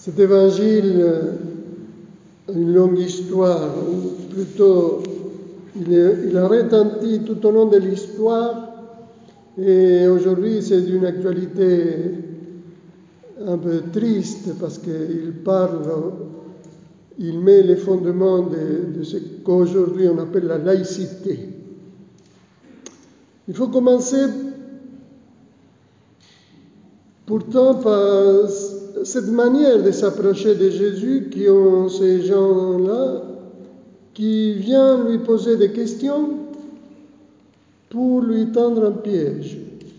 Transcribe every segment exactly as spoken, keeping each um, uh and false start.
Cet évangile a une longue histoire, ou plutôt il, est, il a retenti tout au long de l'histoire, et aujourd'hui c'est d'une actualité un peu triste parce qu'il parle, il met les fondements de, de ce qu'aujourd'hui on appelle la laïcité. Il faut commencer pourtant par cette manière de s'approcher de Jésus qui ont ces gens-là qui viennent lui poser des questions pour lui tendre un piège.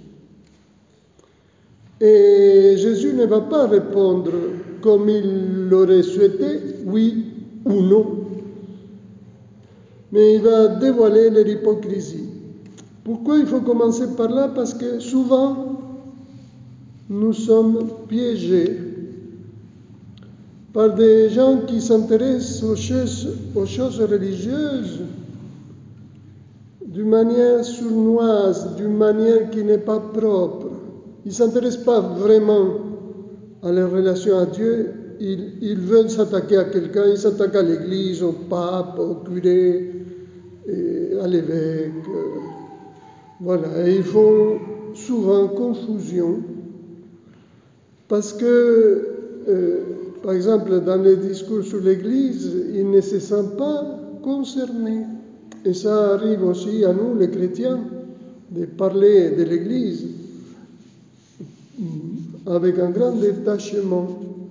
Et Jésus ne va pas répondre comme il l'aurait souhaité, oui ou non, mais il va dévoiler leur hypocrisie. Pourquoi il faut commencer par là? Parce que souvent, nous sommes piégés par des gens qui s'intéressent aux choses, aux choses religieuses d'une manière sournoise, d'une manière qui n'est pas propre. Ils ne s'intéressent pas vraiment à leur relation à Dieu. Ils, ils veulent s'attaquer à quelqu'un, ils s'attaquent à l'Église, au pape, au curé, et à l'évêque. Voilà, et ils font souvent confusion parce que, euh, par exemple, dans les discours sur l'Église, ils ne se sentent pas concernés. Et ça arrive aussi à nous, les chrétiens, de parler de l'Église avec un grand détachement,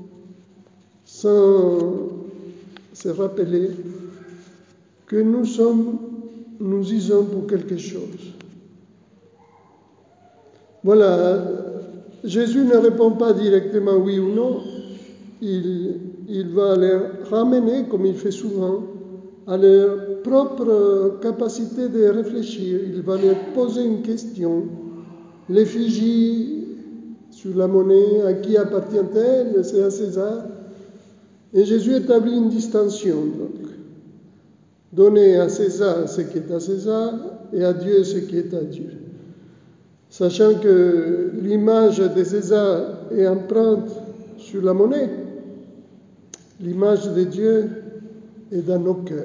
sans se rappeler que nous sommes, nous y sommes pour quelque chose. Voilà, Jésus ne répond pas directement oui ou non, il, il va les ramener, comme il fait souvent, à leur propre capacité de réfléchir. Il va leur poser une question. L'effigie sur la monnaie, à qui appartient-elle? C'est à César. Et Jésus établit une distinction. Donc, donner à César ce qui est à César et à Dieu ce qui est à Dieu. Sachant que l'image de César est empreinte sur la monnaie, l'image de Dieu est dans nos cœurs.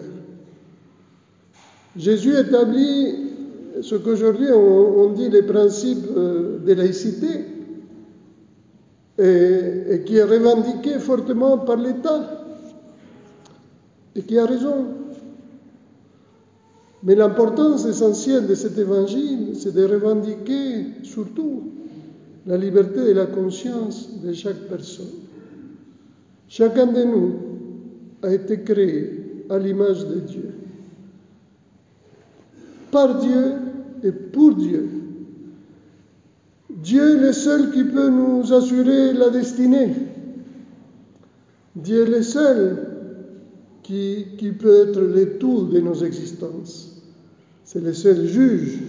Jésus établit ce qu'aujourd'hui on, on dit les principes de laïcité et, et qui est revendiqué fortement par l'État et qui a raison. Mais l'importance essentielle de cet évangile, c'est de revendiquer surtout la liberté de la conscience de chaque personne. Chacun de nous a été créé à l'image de Dieu, par Dieu et pour Dieu. Dieu est le seul qui peut nous assurer la destinée. Dieu est le seul qui, qui peut être le tout de nos existences. C'est le seul juge.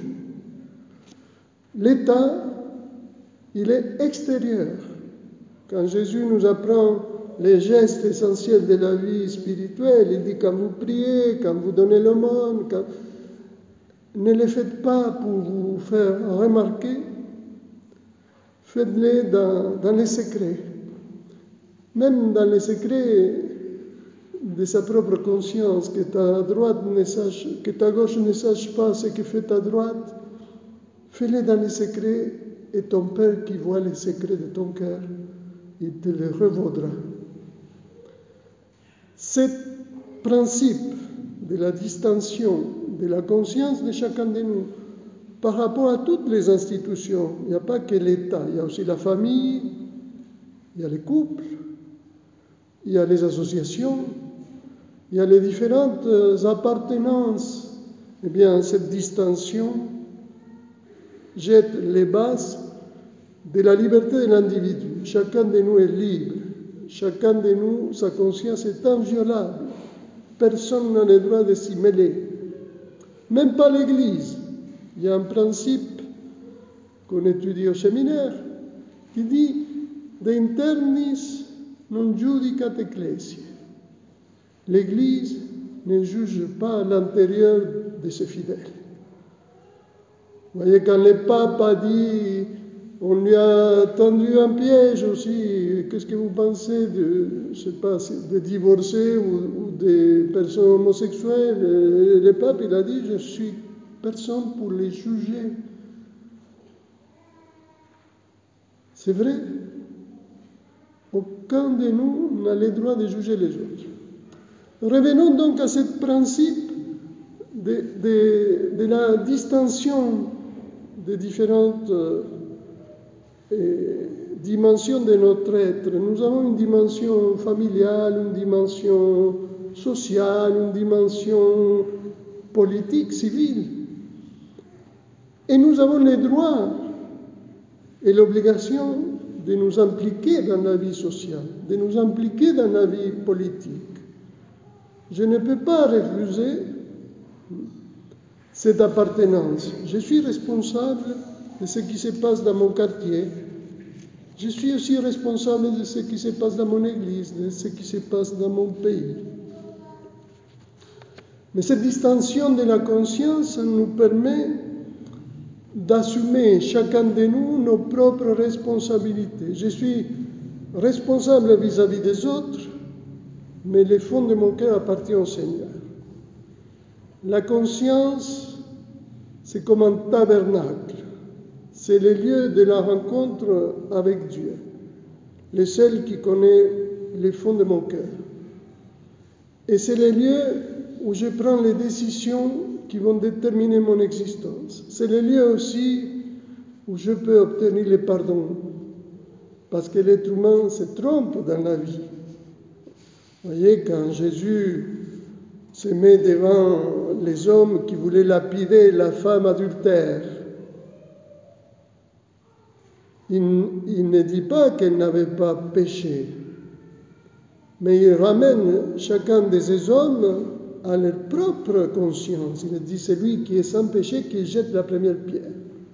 L'État, il est extérieur. Quand Jésus nous apprend les gestes essentiels de la vie spirituelle, il dit quand vous priez, quand vous donnez l'aumône, quand... ne les faites pas pour vous faire remarquer, faites-les dans, dans les secrets. Même dans les secrets de sa propre conscience, que ta droite ne sache, que ta gauche ne sache pas ce que fait ta droite, fais-les dans les secrets et ton Père qui voit les secrets de ton cœur, il te les revaudra. Ce principe de la distinction de la conscience de chacun de nous par rapport à toutes les institutions, il n'y a pas que l'État, il y a aussi la famille, il y a les couples, il y a les associations, il y a les différentes appartenances. Eh bien, cette distinction jette les bases de la liberté de l'individu. Chacun de nous est libre. Chacun de nous, sa conscience est inviolable. Personne n'a le droit de s'y mêler. Même pas l'Église. Il y a un principe qu'on étudie au séminaire qui dit « De internis non judicat ecclesia ». L'Église ne juge pas à l'intérieur de ses fidèles. Vous voyez, quand le pape a dit, on lui a a tendu un piège aussi. Qu'est-ce que vous pensez de, je sais pas, de divorcés ou, ou des personnes homosexuelles? Et le pape, il a dit, je suis personne pour les juger. C'est vrai. Aucun de nous n'a le droit de juger les autres. Revenons donc à ce principe de, de, de la distinction des différentes euh, dimensions de notre être. Nous avons une dimension familiale, une dimension sociale, une dimension politique, civile. Et nous avons le droit et l'obligation de nous impliquer dans la vie sociale, de nous impliquer dans la vie politique. Je ne peux pas refuser cette appartenance. Je suis responsable de ce qui se passe dans mon quartier. Je suis aussi responsable de ce qui se passe dans mon église, de ce qui se passe dans mon pays. Mais cette distinction de la conscience nous permet d'assumer chacun de nous nos propres responsabilités. Je suis responsable vis-à-vis des autres, mais le fond de mon cœur appartient au Seigneur. La conscience, c'est comme un tabernacle. C'est le lieu de la rencontre avec Dieu, le seul qui connaît le fond de mon cœur. Et c'est le lieu où je prends les décisions qui vont déterminer mon existence. C'est le lieu aussi où je peux obtenir le pardon, parce que l'être humain se trompe dans la vie. Vous voyez, quand Jésus se met devant les hommes qui voulaient lapider la femme adultère, il, il ne dit pas qu'elle n'avait pas péché, mais il ramène chacun de ces hommes à leur propre conscience. Il dit, celui qui est sans péché, qui jette la première pierre.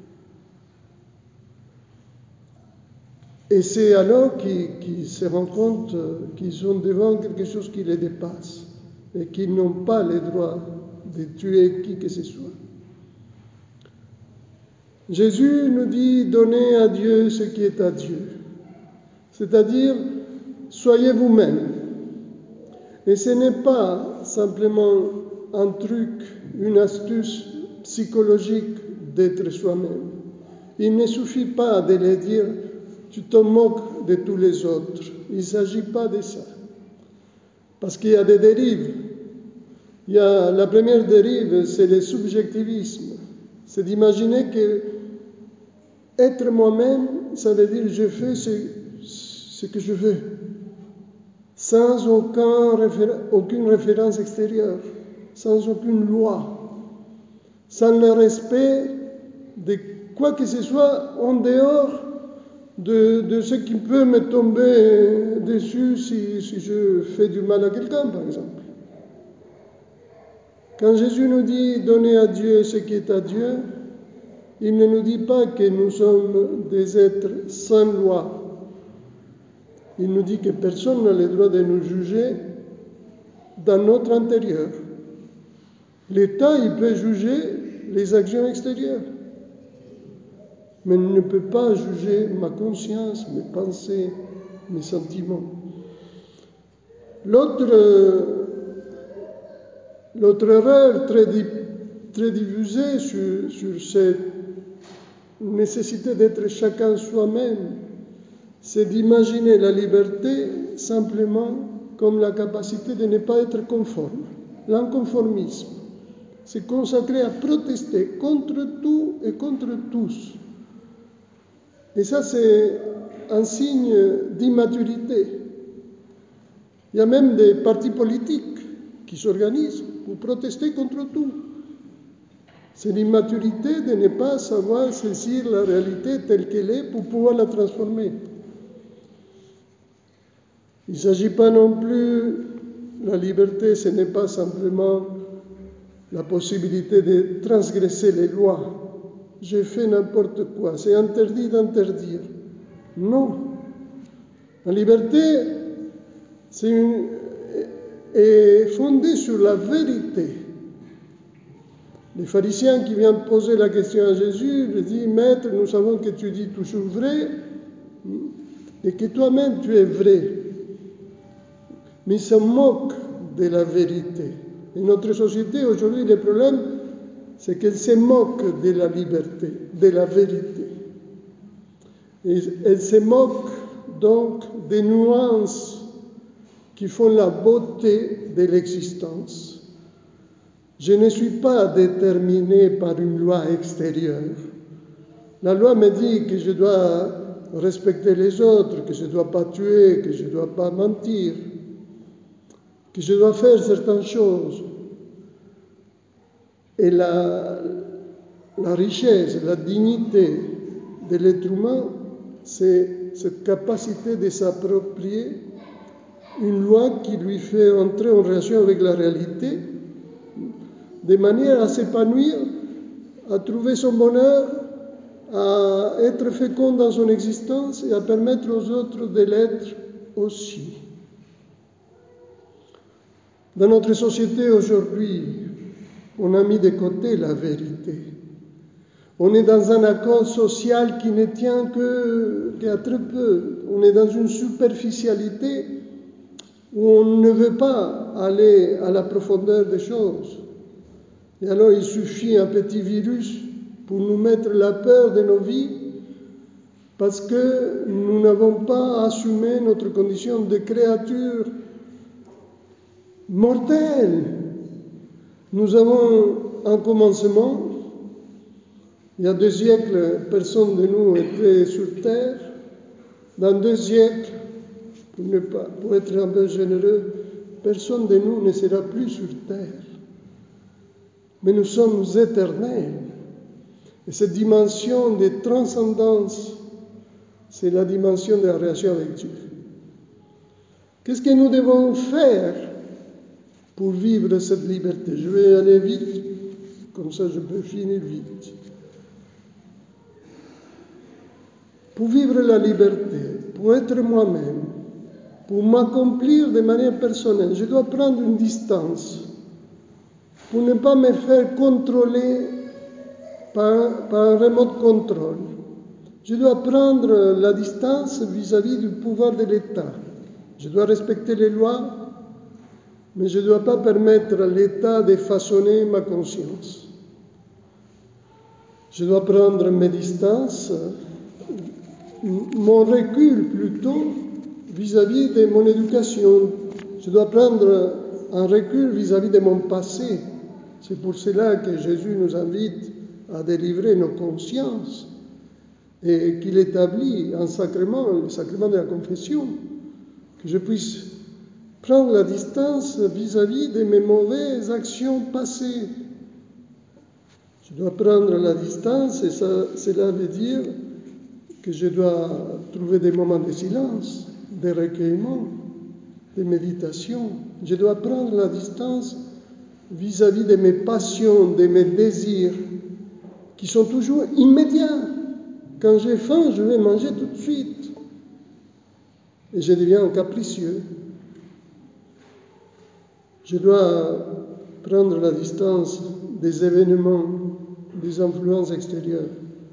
Et c'est alors qu'ils, qu'ils se rendent compte qu'ils sont devant quelque chose qui les dépasse et qu'ils n'ont pas le droit de tuer qui que ce soit. Jésus nous dit, donnez à Dieu ce qui est à Dieu. C'est-à-dire, soyez vous-même. Et ce n'est pas simplement un truc, une astuce psychologique d'être soi-même. Il ne suffit pas de le dire, tu te moques de tous les autres. Il ne s'agit pas de ça. Parce qu'il y a des dérives. Il y a, la première dérive, c'est le subjectivisme. C'est d'imaginer que être moi-même, ça veut dire je fais ce, ce que je veux, sans aucun réfé- aucune référence extérieure, sans aucune loi, sans le respect de quoi que ce soit en dehors de, de ce qui peut me tomber dessus si, si je fais du mal à quelqu'un, par exemple. Quand Jésus nous dit « donnez à Dieu ce qui est à Dieu », il ne nous dit pas que nous sommes des êtres sans loi. Il nous dit que personne n'a le droit de nous juger dans notre intérieur. L'État, il peut juger les actions extérieures, mais il ne peut pas juger ma conscience, mes pensées, mes sentiments. L'autre, l'autre erreur très, très diffusée sur, sur cette nécessité d'être chacun soi-même, c'est d'imaginer la liberté simplement comme la capacité de ne pas être conforme. L'inconformisme, c'est consacré à protester contre tout et contre tous. Et ça, c'est un signe d'immaturité. Il y a même des partis politiques qui s'organisent pour protester contre tout. C'est l'immaturité de ne pas savoir saisir la réalité telle qu'elle est pour pouvoir la transformer. Il ne s'agit pas non plus, la liberté, ce n'est pas simplement la possibilité de transgresser les lois. Je fais n'importe quoi, c'est interdit d'interdire. Non. La liberté c'est une, est fondée sur la vérité. Les pharisiens qui viennent poser la question à Jésus lui disent « Maître, nous savons que tu dis toujours vrai, et que toi-même tu es vrai, mais se moque de la vérité. Et notre société aujourd'hui, le problème, c'est qu'elle se moque de la liberté, de la vérité. Et elle se moque donc des nuances qui font la beauté de l'existence. Je ne suis pas déterminé par une loi extérieure. La loi me dit que je dois respecter les autres, que je ne dois pas tuer, que je ne dois pas mentir, que je dois faire certaines choses. Et la, la richesse, la dignité de l'être humain, c'est cette capacité de s'approprier une loi qui lui fait entrer en relation avec la réalité, de manière à s'épanouir, à trouver son bonheur, à être fécond dans son existence et à permettre aux autres de l'être aussi. Dans notre société aujourd'hui, on a mis de côté la vérité. On est dans un accord social qui ne tient que, qu'à très peu. On est dans une superficialité où on ne veut pas aller à la profondeur des choses. Et alors il suffit un petit virus pour nous mettre la peur de nos vies parce que nous n'avons pas assumé notre condition de créature mortelle. Nous avons un commencement. Il y a deux siècles, personne de nous était sur terre. Dans deux siècles, pour, ne pas, pour être un peu généreux, personne de nous ne sera plus sur terre. Mais nous sommes éternels. Et cette dimension de transcendance, c'est la dimension de la relation avec Dieu. Qu'est-ce que nous devons faire pour vivre cette liberté? Je vais aller vite, comme ça je peux finir vite. Pour vivre la liberté, pour être moi-même, pour m'accomplir de manière personnelle, je dois prendre une distance pour ne pas me faire contrôler par, par un remote contrôle. Je dois prendre la distance vis-à-vis du pouvoir de l'État. Je dois respecter les lois, mais je ne dois pas permettre à l'État de façonner ma conscience. Je dois prendre mes distances, mon recul plutôt, vis-à-vis de mon éducation. Je dois prendre un recul vis-à-vis de mon passé. C'est pour cela que Jésus nous invite à délivrer nos consciences et qu'il établit un sacrement, le sacrement de la confession, que je puisse prendre la distance vis-à-vis de mes mauvaises actions passées. Je dois prendre la distance et ça, cela veut dire que je dois trouver des moments de silence, de recueillement, de méditation. Je dois prendre la distance vis-à-vis de mes passions, de mes désirs, qui sont toujours immédiats. Quand j'ai faim, je vais manger tout de suite. Et je deviens capricieux. Je dois prendre la distance des événements, des influences extérieures.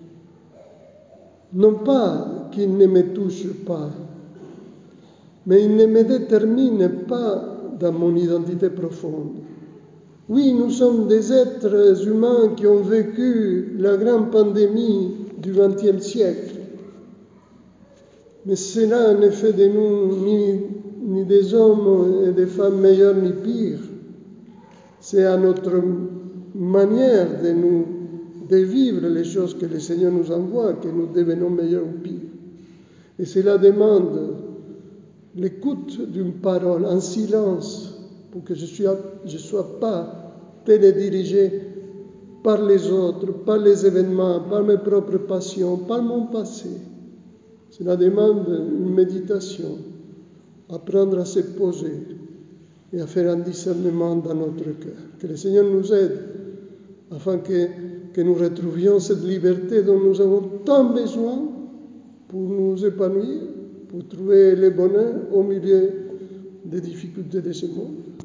Non pas qu'ils ne me touchent pas, mais ils ne me déterminent pas dans mon identité profonde. Oui, nous sommes des êtres humains qui ont vécu la grande pandémie du vingtième siècle. Mais cela ne fait de nous ni, ni des hommes et des femmes meilleurs ni pires. C'est à notre manière de, nous, de vivre les choses que le Seigneur nous envoie que nous devenons meilleurs ou pires. Et cela demande l'écoute d'une parole en silence pour que je ne sois pas télédirigé par les autres, par les événements, par mes propres passions, par mon passé. Cela demande une méditation, apprendre à se poser et à faire un discernement dans notre cœur. Que le Seigneur nous aide afin que, que nous retrouvions cette liberté dont nous avons tant besoin pour nous épanouir, pour trouver le bonheur au milieu des difficultés de ce monde.